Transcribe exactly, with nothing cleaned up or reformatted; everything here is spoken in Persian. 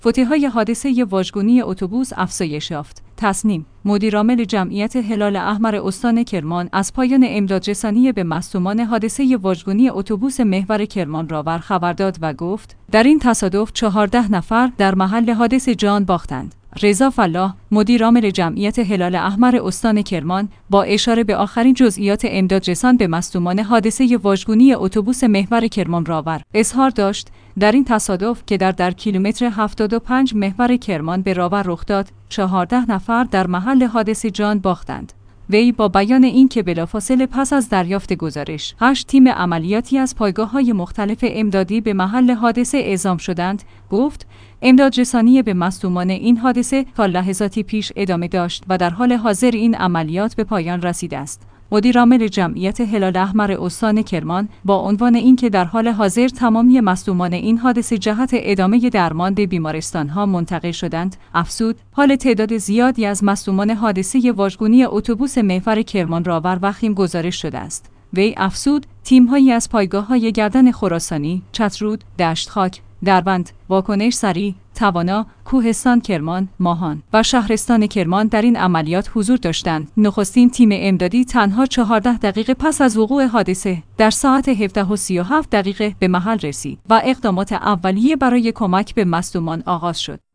فوتی‌های حادثه واژگونی اتوبوس افزایش یافت. تصنیم: مدیرعامل جمعیت هلال احمر استان کرمان از پایان امدادرسانی به مصدومان حادثه واژگونی اتوبوس محور کرمانراور خبر داد و گفت در این تصادف چهارده نفر در محل حادثه جان باختند. رضا فلاح، مدیرعامل جمعیت هلال احمر استان کرمان، با اشاره به آخرین جزئیات امدادرسان به مصدومان حادثه واژگونی اتوبوس محور کرمانراور اظهار داشت در این تصادف که در در کیلومتر هفتاد و پنج محور کرمان به راور رخ داد، چهارده نفر در محل حادثه جان باختند. وی با بیان این که بلافاصله پس از دریافت گزارش، هشت تیم عملیاتی از پایگاه‌های مختلف امدادی به محل حادثه اعزام شدند، گفت امدادرسانی به مصدومان این حادثه تا لحظاتی پیش ادامه داشت و در حال حاضر این عملیات به پایان رسیده است. مدیرعامل جمعیت هلال احمر استان کرمان با عنوان اینکه در حال حاضر تمامی مصدومان این حادثه جهت ادامه درمان به بیمارستان‌ها منتقل شدند، افزود حال تعداد زیادی از مصدومان حادثه واژگونی اتوبوس محور کرمانراور وخیم گزارش شده است. وی افزود تیم‌هایی از پایگاه‌های گردن خراسانی، چترود، دشتخاک، دربند، واکنش سریع، توانا، کوهستان کرمان، ماهان و شهرستان کرمان در این عملیات حضور داشتند. نخستین تیم امدادی تنها چهارده دقیقه پس از وقوع حادثه در ساعت هفده و سی و هفت دقیقه به محل رسید و اقدامات اولیه برای کمک به مصدومان آغاز شد.